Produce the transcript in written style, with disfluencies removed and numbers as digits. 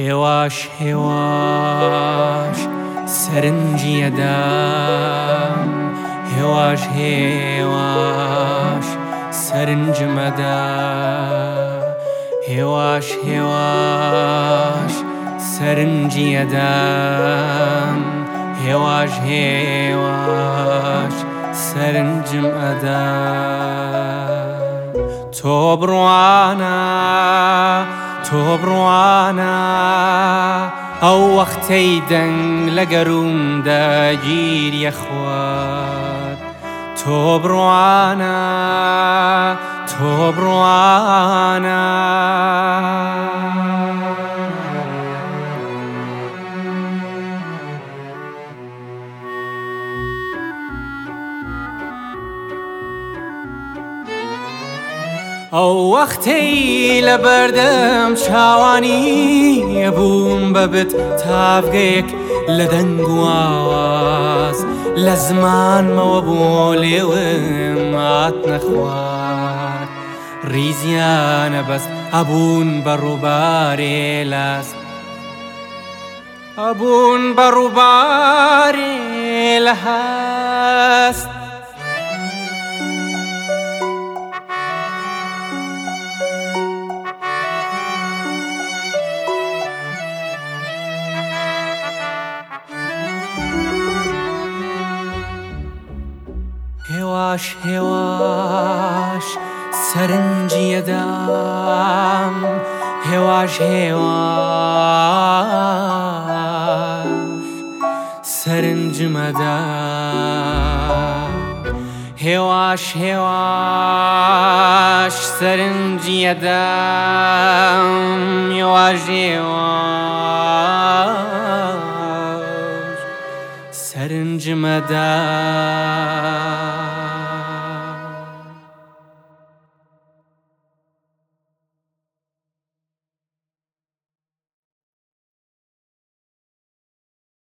هێواش هێواش سەرنجی ئەدام، هێواش هێواش سەرنجم ئەدا، هێواش هێواش سەرنجی ئەدام، هێواش هێواش سەرنجم ئەدا. تۆ بڕوانە تۆ بڕوانە ئەو وەختەی دەنگ لە گەرومدا گیریە خوارد. تۆ بڕوانە تۆ بڕوانە ئەو وەختەی لە بەردەم چاوانی بووم بەبت تافگەیەک لە دەنگ و ئاواز، لە زمانمەوە بۆ لێوم هاتنە خوار. ڕیزیانە بەست ئەبوون بە ڕووبارێ لاست، ئەبوون بە ڕووبارێ لە هەست. هێواش هێواش سەرنجی ئەدام، هێواش هێواش سەرنجم ئەدا، هێواش هێواش سەرنجی ئەدام، هێواش هێواش سەرنجم ئەدا.